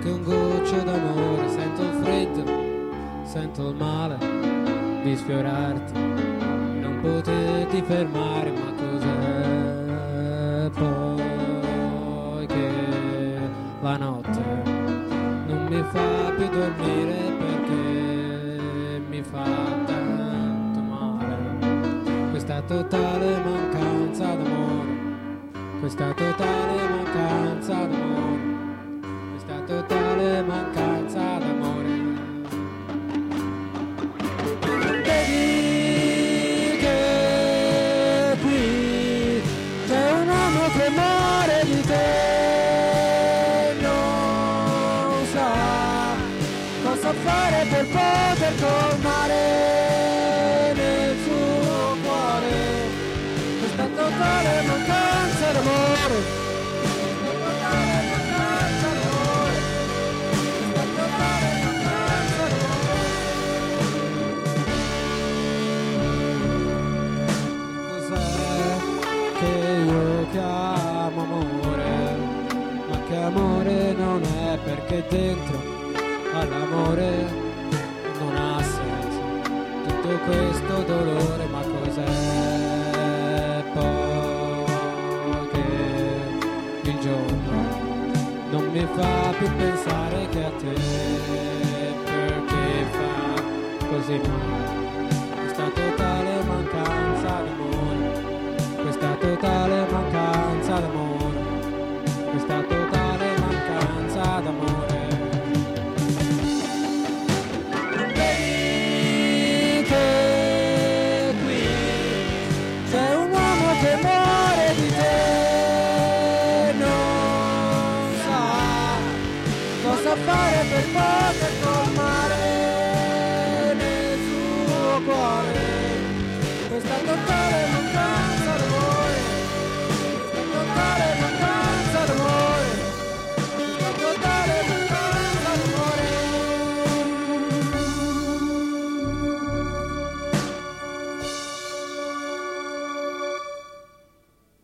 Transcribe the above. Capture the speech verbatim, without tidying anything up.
neanche un goccio d'amore. Sento il freddo, sento il male di sfiorarti, non poterti fermare, ma cos'è poi che la notte non mi fa più dormire perché mi fa tanto male, questa totale mancanza d'amore, questa totale mancanza d'amore, questa totale mancanza d'amore. Vedi che qui c'è un uomo che muore di te, non sa cosa fare per poter colmare nel suo cuore questa totale mancanza d'amore, questa totale mancanza d'amore, questa totale mancanza d'amore. Cos'è che io chiamo amore, ma che amore non è, perché dentro all'amore non ha senso tutto questo dolore, ma cos'è poi che il giorno non mi fa più pensare che a te, perché fa così male questa totale mancanza d'amore, questa totale mancanza d'amore, questa totale mancanza d'amore. Vedi che qui c'è un uomo che muore di te, non sa cosa fare per poi